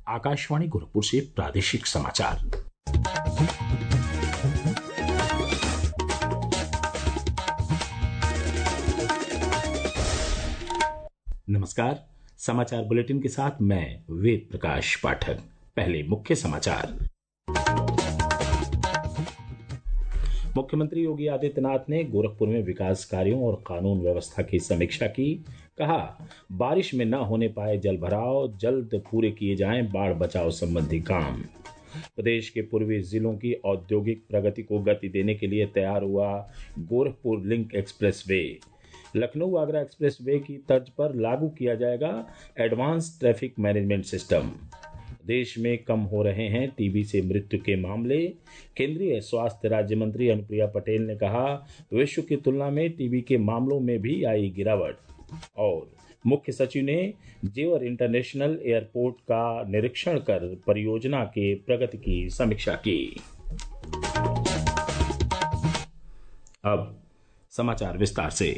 आकाशवाणी गोरखपुर से प्रादेशिक समाचार। नमस्कार। समाचार बुलेटिन के साथ मैं वेद प्रकाश पाठक। पहले मुख्य समाचार। मुख्यमंत्री योगी आदित्यनाथ ने गोरखपुर में विकास कार्यों और कानून व्यवस्था की समीक्षा की। कहा, बारिश में न होने पाए जल भराव जल्द पूरे किए जाएं बाढ़ बचाव संबंधी काम। प्रदेश के पूर्वी जिलों की औद्योगिक प्रगति को गति देने के लिए तैयार हुआ Gorakhpur link expressway. Lucknow Agra expressway की तर्ज पर लागू किया जाएगा एडवांस ट्रैफिक मैनेजमेंट सिस्टम। देश में कम हो रहे हैं टीबी से मृत्यु के मामले। केंद्रीय स्वास्थ्य राज्य मंत्री अनुप्रिया पटेल ने कहा, विश्व की तुलना में टीबी के मामलों में भी आई गिरावट। और मुख्य सचिव ने जेवर इंटरनेशनल एयरपोर्ट का निरीक्षण कर परियोजना के प्रगति की समीक्षा की। अब समाचार विस्तार से।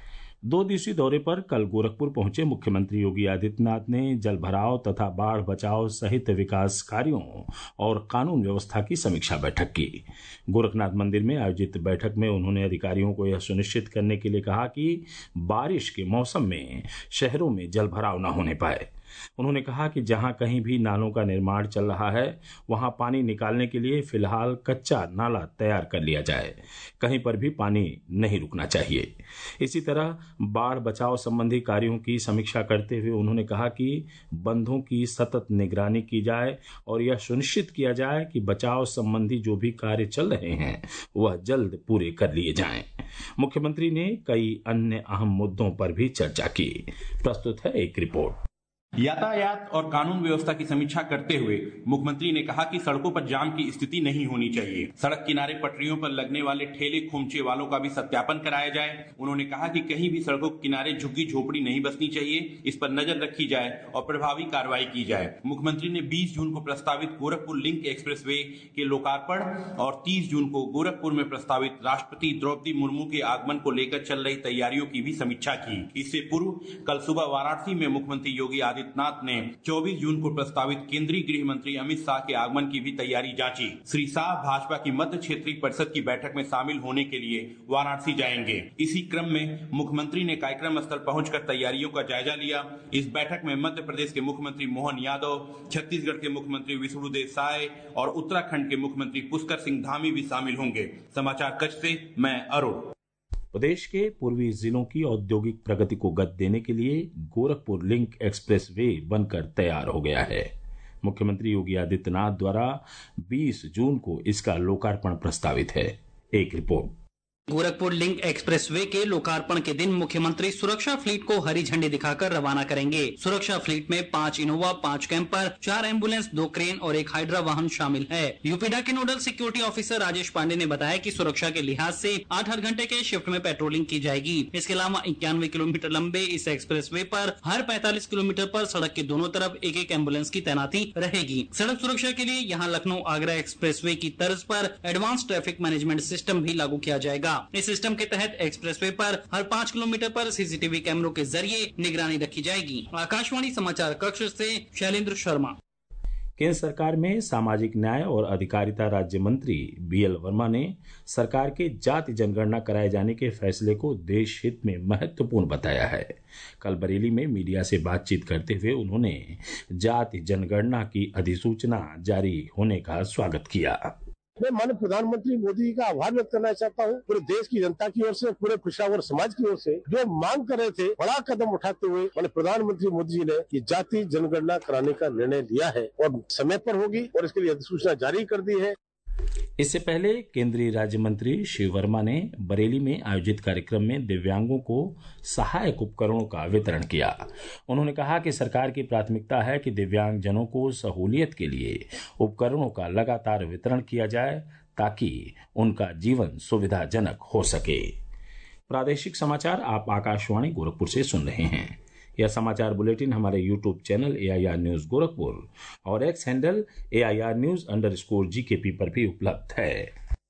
2 दिवसीय दौरे पर कल गोरखपुर पहुंचे मुख्यमंत्री योगी आदित्यनाथ ने जल भराव तथा बाढ़ बचाव सहित विकास कार्यों और कानून व्यवस्था की समीक्षा बैठक की। गोरखनाथ मंदिर में आयोजित बैठक में उन्होंने अधिकारियों को यह सुनिश्चित करने के लिए कहा कि बारिश के मौसम में शहरों में जल भराव न होने पाए। उन्होंने कहा कि जहां कहीं भी नालों का निर्माण चल रहा है वहां पानी निकालने के लिए फिलहाल कच्चा नाला तैयार कर लिया जाए, कहीं पर भी पानी नहीं रुकना चाहिए। इसी तरह बाढ़ बचाव संबंधी कार्यों की समीक्षा करते हुए उन्होंने कहा कि बंधों की सतत निगरानी की जाए और यह सुनिश्चित किया जाए कि बचाव संबंधी जो भी कार्य चल रहे हैं वह जल्द पूरे कर लिए जाएं। मुख्यमंत्री ने कई अन्य अहम मुद्दों पर भी चर्चा की। प्रस्तुत है एक रिपोर्ट। यातायात और कानून व्यवस्था की समीक्षा करते हुए मुख्यमंत्री ने कहा कि सड़कों पर जाम की स्थिति नहीं होनी चाहिए। सड़क किनारे पटरियों पर लगने वाले ठेले खोमचे वालों का भी सत्यापन कराया जाए। उन्होंने कहा कि कहीं भी सड़कों के किनारे झुग्गी झोपड़ी नहीं बसनी चाहिए, इस पर नजर रखी जाए और प्रभावी कार्रवाई की जाए। मुख्यमंत्री ने 20 जून को प्रस्तावित गोरखपुर लिंक एक्सप्रेस वे के लोकार्पण और 30 जून को गोरखपुर में प्रस्तावित राष्ट्रपति द्रौपदी मुर्मू के आगमन को लेकर चल रही तैयारियों की भी समीक्षा की। इससे पूर्व कल सुबह वाराणसी में मुख्यमंत्री योगी आदित्यनाथ ने 24 जून को प्रस्तावित केंद्रीय गृह मंत्री अमित शाह के आगमन की भी तैयारी जांची। श्री शाह भाजपा की मध्य क्षेत्रीय परिषद की बैठक में शामिल होने के लिए वाराणसी जाएंगे। इसी क्रम में मुख्यमंत्री ने कार्यक्रम स्थल पहुंचकर तैयारियों का जायजा लिया। इस बैठक में मध्य प्रदेश के मुख्यमंत्री मोहन यादव, छत्तीसगढ़ के मुख्यमंत्री विष्णुदेव साय और उत्तराखंड के मुख्यमंत्री पुष्कर सिंह धामी भी शामिल होंगे। समाचार कक्ष से मैं अरुण। प्रदेश के पूर्वी जिलों की औद्योगिक प्रगति को गति देने के लिए गोरखपुर लिंक एक्सप्रेस वे बनकर तैयार हो गया है। मुख्यमंत्री योगी आदित्यनाथ द्वारा 20 जून को इसका लोकार्पण प्रस्तावित है। एक रिपोर्ट। गोरखपुर लिंक एक्सप्रेस वे के लोकार्पण के दिन मुख्यमंत्री सुरक्षा फ्लीट को हरी झंडी दिखाकर रवाना करेंगे। सुरक्षा फ्लीट में 5 इनोवा, 5 कैंपर, 4 एम्बुलेंस, 2 क्रेन और 1 हाइड्रा वाहन शामिल है। यूपीडा के nodal security officer Rajesh Pandey ने बताया कि सुरक्षा के लिहाज से 8 घंटे के शिफ्ट में पेट्रोलिंग की जाएगी। इसके अलावा 91 किलोमीटर लंबे इस एक्सप्रेस वे पर हर 45 किलोमीटर पर सड़क के दोनों तरफ एक एम्बुलेंस की तैनाती रहेगी। सड़क सुरक्षा के लिए यहाँ लखनऊ आगरा एक्सप्रेस वे की तर्ज पर एडवांस ट्रैफिक मैनेजमेंट सिस्टम भी लागू किया जाएगा। इस सिस्टम के तहत एक्सप्रेसवे पर हर 5 किलोमीटर पर सीसीटीवी कैमरों के जरिए निगरानी रखी जाएगी। आकाशवाणी समाचार कक्ष से शैलेंद्र शर्मा। केंद्र सरकार में सामाजिक न्याय और अधिकारिता राज्य मंत्री बीएल वर्मा ने सरकार के जाति जनगणना कराए जाने के फैसले को देश हित में महत्वपूर्ण बताया है। कल बरेली में मीडिया से बातचीत करते हुए उन्होंने जाति जनगणना की अधिसूचना जारी होने का स्वागत किया। मैं माननीय प्रधानमंत्री मोदी का आभार व्यक्त करना चाहता हूँ पूरे देश की जनता की ओर से, पूरे पिछड़ा वर्ग समाज की ओर से, जो मांग कर रहे थे बड़ा कदम उठाते हुए माननीय प्रधानमंत्री मोदी जी ने ये जाति जनगणना कराने का निर्णय लिया है और समय पर होगी और इसके लिए अधिसूचना जारी कर दी है। इससे पहले केंद्रीय राज्य मंत्री श्री वर्मा ने बरेली में आयोजित कार्यक्रम में दिव्यांगों को सहायक उपकरणों का वितरण किया। उन्होंने कहा कि सरकार की प्राथमिकता है कि दिव्यांगजनों को सहूलियत के लिए उपकरणों का लगातार वितरण किया जाए ताकि उनका जीवन सुविधाजनक हो सके। प्रादेशिक समाचार आप आकाशवाणी गोरखपुर से सुन रहे हैं। यह समाचार बुलेटिन हमारे YouTube channel AIR news Gorakhpur और एक्स हैंडल AIR न्यूज_GKP पर भी उपलब्ध है।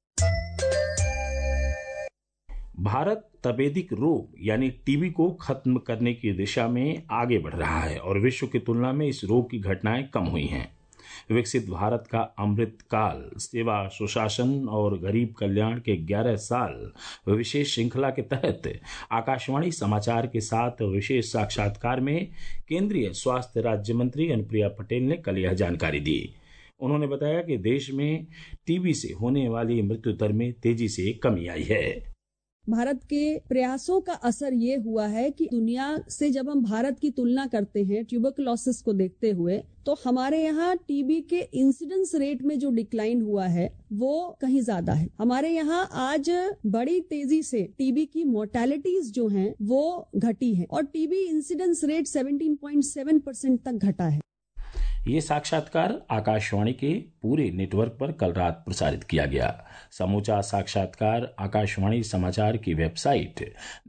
भारत तपेदिक रोग यानी टीबी को खत्म करने की दिशा में आगे बढ़ रहा है और विश्व की तुलना में इस रोग की घटनाएं कम हुई हैं। विकसित भारत का अमृत काल सेवा सुशासन और गरीब कल्याण के 11 साल विशेष श्रृंखला के तहत आकाशवाणी समाचार के साथ विशेष साक्षात्कार में केंद्रीय स्वास्थ्य राज्य मंत्री अनुप्रिया पटेल ने कल यह जानकारी दी। उन्होंने बताया कि देश में टीबी से होने वाली मृत्यु दर में तेजी से कमी आई है। भारत के प्रयासों का असर ये हुआ है कि दुनिया से जब हम भारत की तुलना करते हैं ट्यूबरकुलोसिस को देखते हुए, तो हमारे यहाँ टीबी के इंसिडेंस रेट में जो डिक्लाइन हुआ है वो कहीं ज्यादा है। हमारे यहाँ आज बड़ी तेजी से टीबी की मोर्टेलिटीज जो हैं वो घटी है और टीबी इंसिडेंस रेट 17.7% तक घटा है। ये साक्षात्कार आकाशवाणी के पूरे नेटवर्क पर कल रात प्रसारित किया गया। समूचा साक्षात्कार आकाशवाणी समाचार की वेबसाइट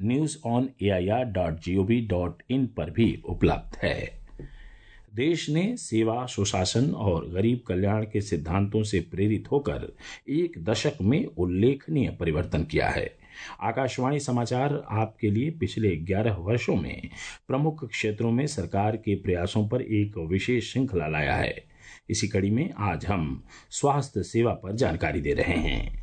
newsonair.gov.in पर भी उपलब्ध है। देश ने सेवा सुशासन और गरीब कल्याण के सिद्धांतों से प्रेरित होकर एक दशक में उल्लेखनीय परिवर्तन किया है। आकाशवाणी समाचार आपके लिए पिछले 11 वर्षों में प्रमुख क्षेत्रों में सरकार के प्रयासों पर एक विशेष श्रृंखला लाया है। इसी कड़ी में आज हम स्वास्थ्य सेवा पर जानकारी दे रहे हैं।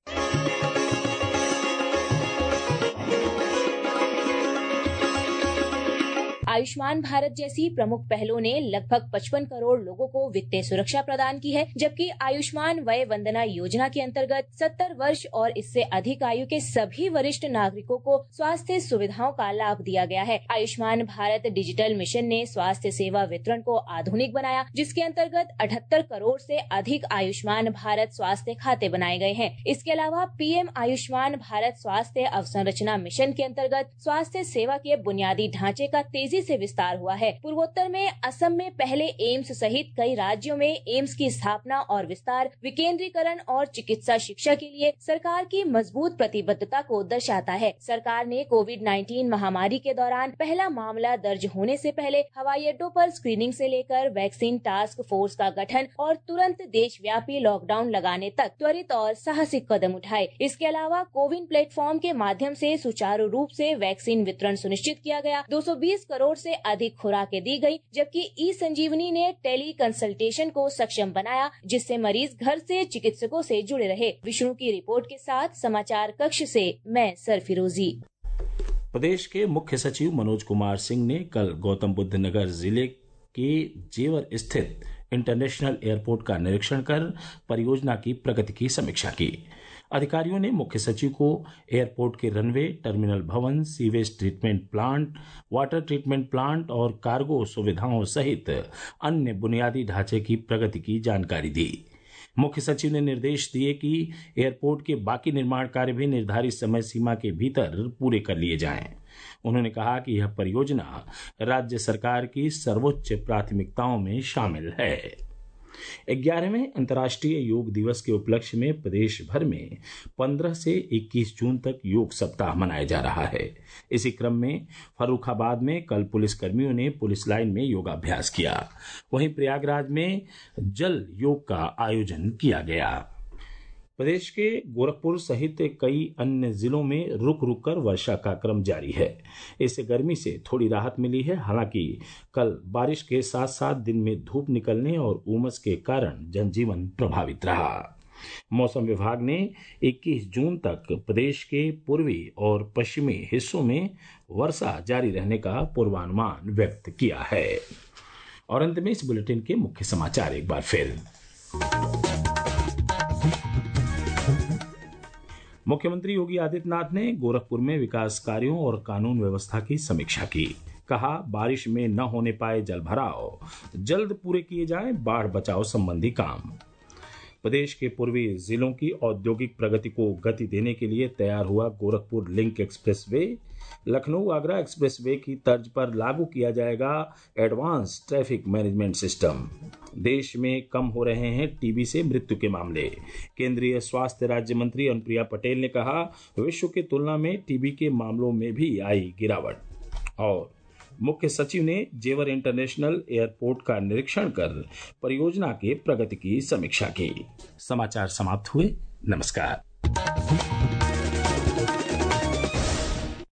आयुष्मान भारत जैसी प्रमुख पहलों ने लगभग 55 करोड़ लोगों को वित्तीय सुरक्षा प्रदान की है, जबकि आयुष्मान वय वंदना योजना के अंतर्गत 70 वर्ष और इससे अधिक आयु के सभी वरिष्ठ नागरिकों को स्वास्थ्य सुविधाओं का लाभ दिया गया है। आयुष्मान भारत डिजिटल मिशन ने स्वास्थ्य सेवा वितरण को आधुनिक बनाया, जिसके अंतर्गत 78 करोड़ से अधिक आयुष्मान भारत स्वास्थ्य खाते बनाए गए हैं। इसके अलावा पीएम आयुष्मान भारत स्वास्थ्य अवसंरचना मिशन के अंतर्गत स्वास्थ्य सेवा के बुनियादी ढांचे का तेजी से विस्तार हुआ है। पूर्वोत्तर में असम में पहले एम्स सहित कई राज्यों में एम्स की स्थापना और विस्तार विकेंद्रीकरण और चिकित्सा शिक्षा के लिए सरकार की मजबूत प्रतिबद्धता को दर्शाता है। सरकार ने कोविड-19 महामारी के दौरान पहला मामला दर्ज होने से पहले हवाई अड्डों पर स्क्रीनिंग से लेकर वैक्सीन टास्क फोर्स का गठन और तुरंत देशव्यापी लॉकडाउन लगाने तक त्वरित और साहसिक कदम उठाए। इसके अलावा कोविन प्लेटफॉर्म के माध्यम से सुचारू रूप से वैक्सीन वितरण सुनिश्चित किया गया। 220 करोड़ से अधिक खुराकें दी गई, जबकि ई संजीवनी ने टेली कंसल्टेशन को सक्षम बनाया, जिससे मरीज घर से चिकित्सकों से जुड़े रहे। विष्णु की रिपोर्ट के साथ समाचार कक्ष से मैं सरफिरोजी। प्रदेश के मुख्य सचिव मनोज कुमार सिंह ने कल गौतम बुद्ध नगर जिले के जेवर स्थित इंटरनेशनल एयरपोर्ट का निरीक्षण कर परियोजना की प्रगति की समीक्षा की। अधिकारियों ने मुख्य सचिव को एयरपोर्ट के रनवे, टर्मिनल भवन, sewage treatment plant, water treatment plant और कार्गो सुविधाओं सहित अन्य बुनियादी ढांचे की प्रगति की जानकारी दी। मुख्य सचिव ने निर्देश दिए कि एयरपोर्ट के बाकी निर्माण कार्य भी निर्धारित समय सीमा के भीतर पूरे कर लिए जाएं। उन्होंने कहा कि यह परियोजना राज्य सरकार की सर्वोच्च प्राथमिकताओं में शामिल है। 11वें अंतर्राष्ट्रीय योग दिवस के उपलक्ष्य में प्रदेश भर में 15 से 21 जून तक योग सप्ताह मनाया जा रहा है। इसी क्रम में फर्रुखाबाद में कल पुलिसकर्मियों ने पुलिस लाइन में योगाभ्यास किया। वहीं प्रयागराज में जल योग का आयोजन किया गया। प्रदेश के गोरखपुर सहित कई अन्य जिलों में रुक रुक कर वर्षा का क्रम जारी है। इससे गर्मी से थोड़ी राहत मिली है। हालांकि कल बारिश के साथ साथ दिन में धूप निकलने और उमस के कारण जनजीवन प्रभावित रहा। मौसम विभाग ने 21 जून तक प्रदेश के पूर्वी और पश्चिमी हिस्सों में वर्षा जारी रहने का पूर्वानुमान व्यक्त किया है। और अंत में इस बुलेटिन के मुख्य समाचार एक बार फिर। मुख्यमंत्री योगी आदित्यनाथ ने गोरखपुर में विकास कार्यों और कानून व्यवस्था की समीक्षा की। कहा, बारिश में न होने पाए जल भराव जल्द पूरे किए जाएं बाढ़ बचाव संबंधी काम। प्रदेश के पूर्वी जिलों की औद्योगिक प्रगति को गति देने के लिए तैयार हुआ Gorakhpur link expressway. Lucknow Agra expressway की तर्ज पर लागू किया जाएगा एडवांस ट्रैफिक मैनेजमेंट सिस्टम। देश में कम हो रहे हैं टीबी से मृत्यु के मामले। केंद्रीय स्वास्थ्य राज्य मंत्री अनुप्रिया पटेल ने कहा, विश्व की तुलना में टीबी के मामलों में भी आई गिरावट। और मुख्य सचिव ने जेवर इंटरनेशनल एयरपोर्ट का निरीक्षण कर परियोजना के प्रगति की समीक्षा की। समाचार समाप्त हुए। नमस्कार।